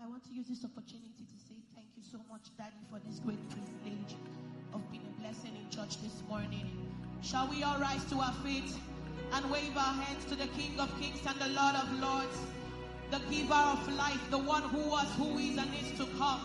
I want to use this opportunity to say thank you so much, Daddy, for this great privilege of being a blessing in church this morning. Shall we all rise to our feet and wave our hands to the King of Kings and the Lord of Lords, the giver of life, the one who was, who is, and is to come.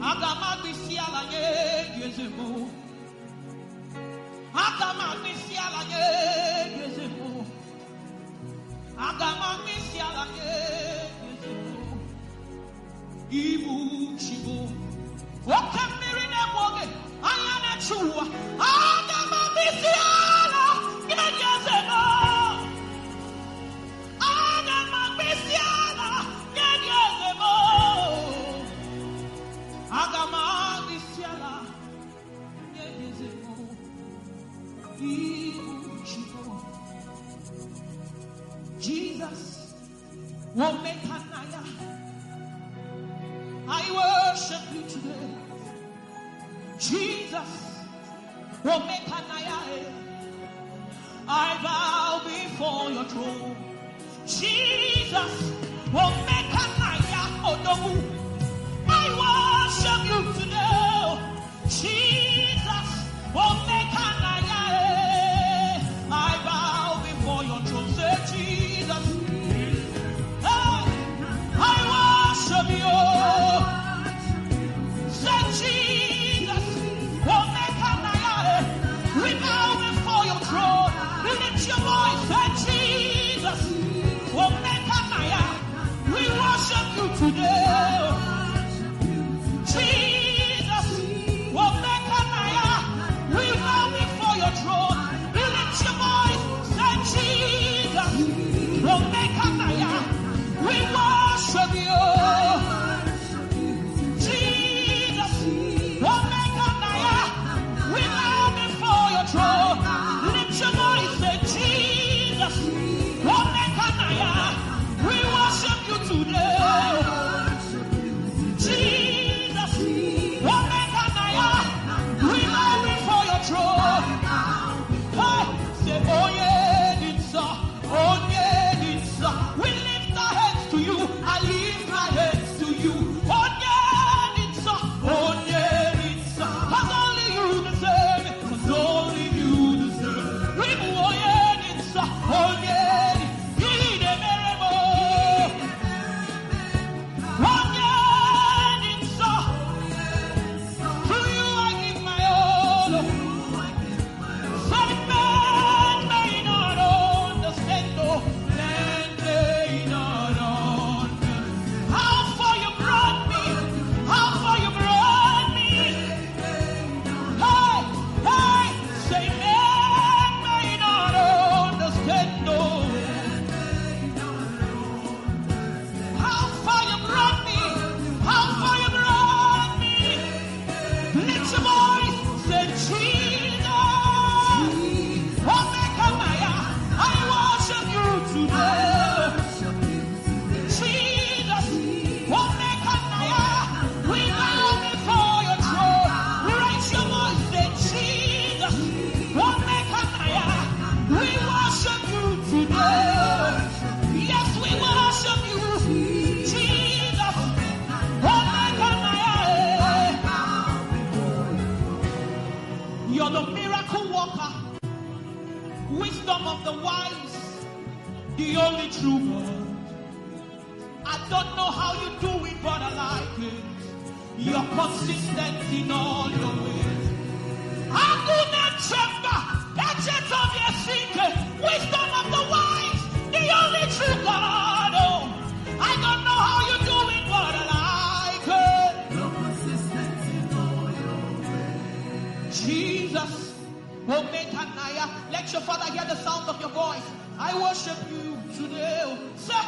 Agamagisiala ye gezemo. Agamagisiala ye gezemo. Agamagisiala ye gezemo. Ibu chibo. Okamiri ne boge. Ayana chua. Agamagisiala ye gezemo. Agamagisiala ye gezemo. Agamagisiala ye gezemo. Jesus, Womekanaya, I worship you today. Jesus, Womekanaya, I bow before your throne. Jesus, Womekanaya, Odogu, I worship you today. Jesus, Womekanaya, I bow before your throne. Say, Jesus, I worship you. Say, Jesus, Womekanaya, we bow before your throne. Lift your voice. Say, Jesus, Womekanaya, we worship you today. Jesus, Womekanaya, we bow before your throne. Lift your voice. Say, Jesus, Womekanaya, we worship you. Jesus, Womekanaya, we bow before your throne. Lift your voice. Say, Jesus, Womekanaya, we worship you today. Jesus, Womekanaya, we bow before your throne. Hey, say, oh yeah, it's so, oh yeah, it's so. We lift our hands to you. I lift my hands to you. Oh yeah, it's so, oh yeah, it's so. 'Cause only you deserve it. 'Cause only you deserve it. Oh yeah, it's so, oh yeah, he the miracle. Oh yeah, it's so. To you I give my all. Some men may not understand, no, men may not understand. How far you brought me, how far you brought me. Hey, hey, say men may not understand, no. How far you brought me, how far you brought me. Lift your voice, say Jesus. Womekanaya, I worship you today. Jesus, Womekanaya, we bow before your throne. Raise your voice, say Jesus. Womekanaya, we worship you today. Yes, we worship you, Jesus. Womekanaya. You're the miracle worker, wisdom of the wise, the only true God. I don't know how you do it, but I like it. You're consistent in all your ways. Wisdom of the wise, the only true God. Oh, I don't know how you do it, but I like it. You're consistent in all your ways. Jesus, Womekanaya, let your Father hear the sound of your voice. I worship you today. Say,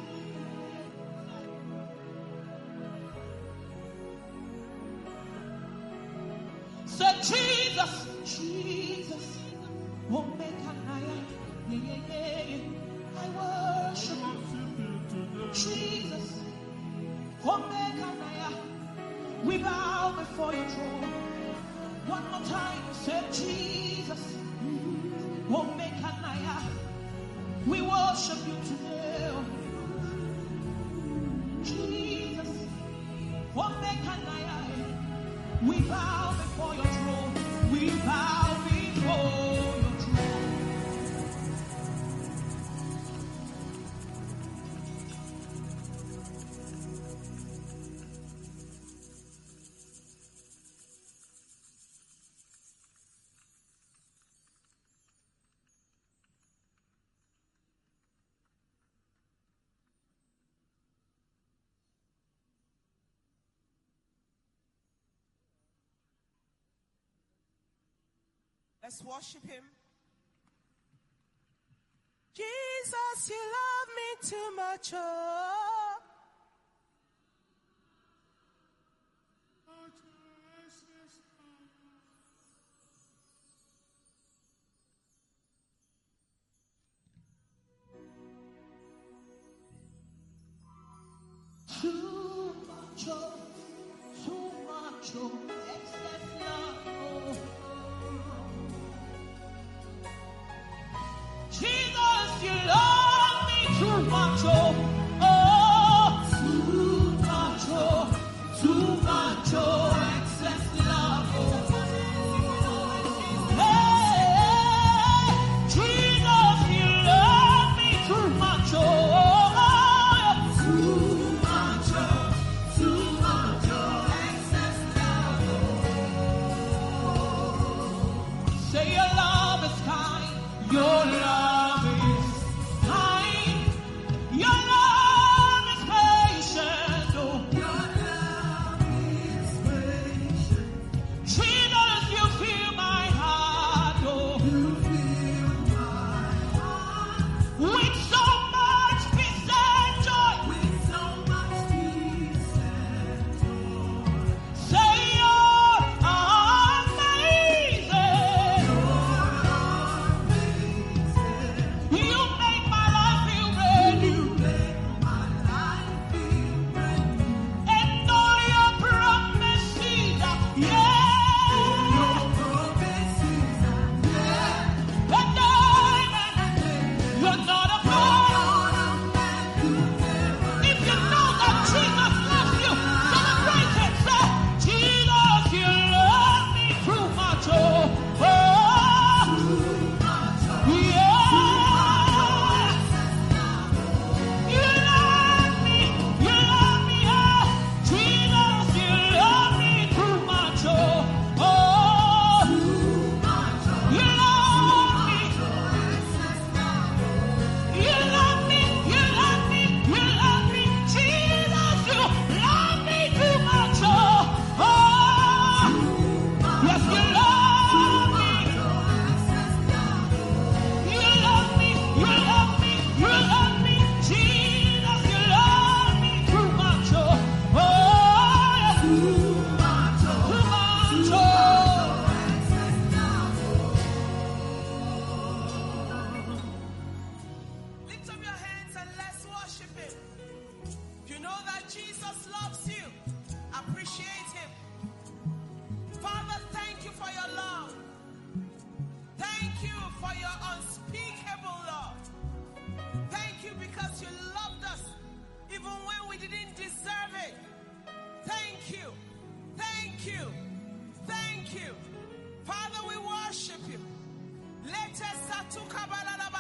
say Jesus, Jesus, Womekanaya, yeah, yeah, yeah, yeah. I worship you, Jesus, Womekanaya. We bow before your throne. One more time, say Jesus, Womekanaya. We worship you today. Jesus, Womekanaya. We bow before your throne. We bow before your throne. Let's worship him. Jesus, you love me too much, oh. Too much, oh, too much, oh, excess love, oh. Jesus, you love me too much, oh, oh, too much, oh, excess love, oh. Hey, Jesus, you love me too much, oh. Your love is kind. Your love is patient. Oh. Your love is patient. Jesus, you fill my heart. Oh. You fill my heart with so much peace and joy. With so much peace and joy. Say you're amazing. You make my life feel brand new. And all your promises are yeah. Your promises are yeah. And you're not a man. If you know that Jesus loves you, celebrate it. Say, Jesus, you love me too much. Oh, yeah. Thank you. Father, we worship you. Let us